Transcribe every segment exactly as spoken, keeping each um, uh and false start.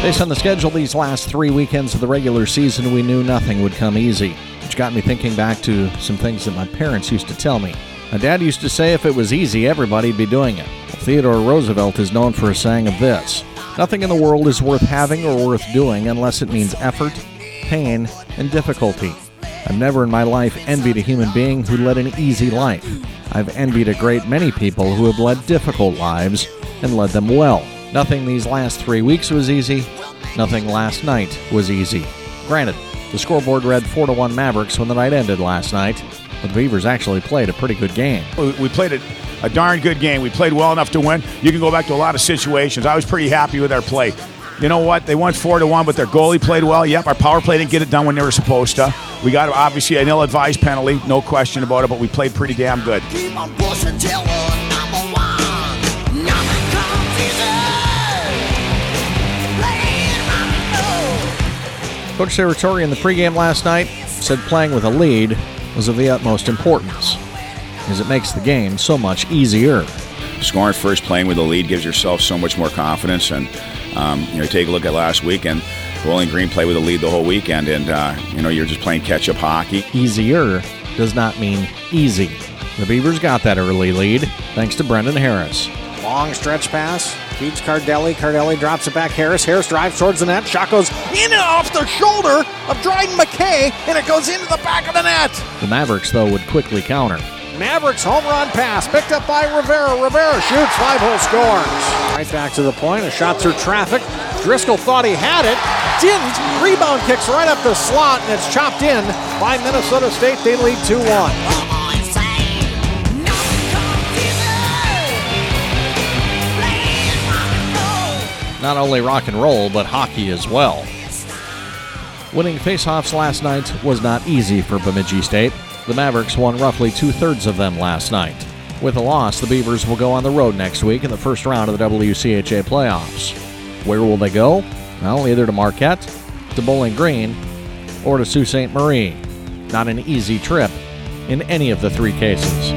Based on the schedule these last three weekends of the regular season, we knew nothing would come easy, which got me thinking back to some things that my parents used to tell me. My dad used to say if it was easy, everybody'd be doing it. Theodore Roosevelt is known for a saying of this: nothing in the world is worth having or worth doing unless it means effort, pain, and difficulty. I've never in my life envied a human being who led an easy life. I've envied a great many people who have led difficult lives and led them well. Nothing these last three weeks was easy. Nothing last night was easy. Granted, the scoreboard read four to one Mavericks when the night ended last night, but the Beavers actually played a pretty good game. We played a, a darn good game. We played well enough to win. You can go back to a lot of situations. I was pretty happy with our play. You know what? They won four to one, but their goalie played well. Yep, our power play didn't get it done when they were supposed to. We got, obviously, an ill-advised penalty, no question about it, but we played pretty damn good. Keep on pushing till we're number one. Nothing comes easy. Playing rock and roll. Coach Serratori in the pregame last night said playing with a lead was of the utmost importance, as it makes the game so much easier. Scoring first, playing with a lead gives yourself so much more confidence. And um, you know, take a look at last weekend. Bowling Green played with a lead the whole weekend, and uh, you know, you're just playing catch-up hockey. Easier does not mean easy. The Beavers got that early lead thanks to Brendan Harris. Long stretch pass, feeds Cardelli. Cardelli drops it back. Harris. Harris drives towards the net. Shot goes in and off the shoulder of Dryden McKay, and it goes into the back of the net. The Mavericks, though, would quickly counter. Mavericks home run pass picked up by Rivera. Rivera shoots, five-hole scores. Right back to the point, a shot through traffic. Driscoll thought he had it, didn't. Rebound kicks right up the slot, and it's chopped in by Minnesota State. They lead two one. Not only rock and roll, but hockey as well. Winning faceoffs last night was not easy for Bemidji State. The Mavericks won roughly two-thirds of them last night. With a loss, the Beavers will go on the road next week in the first round of the W C H A playoffs. Where will they go? Well, either to Marquette, to Bowling Green, or to Sault Ste. Marie. Not an easy trip in any of the three cases.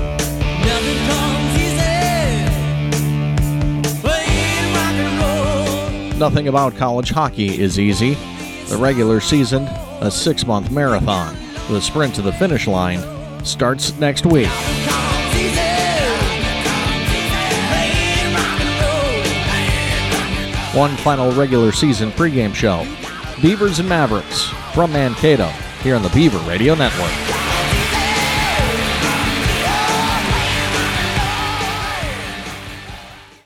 Nothing about college hockey is easy. The regular season, a six-month marathon. The sprint to the finish line starts next week. One final regular season pregame show. Beavers and Mavericks from Mankato here on the Beaver Radio Network.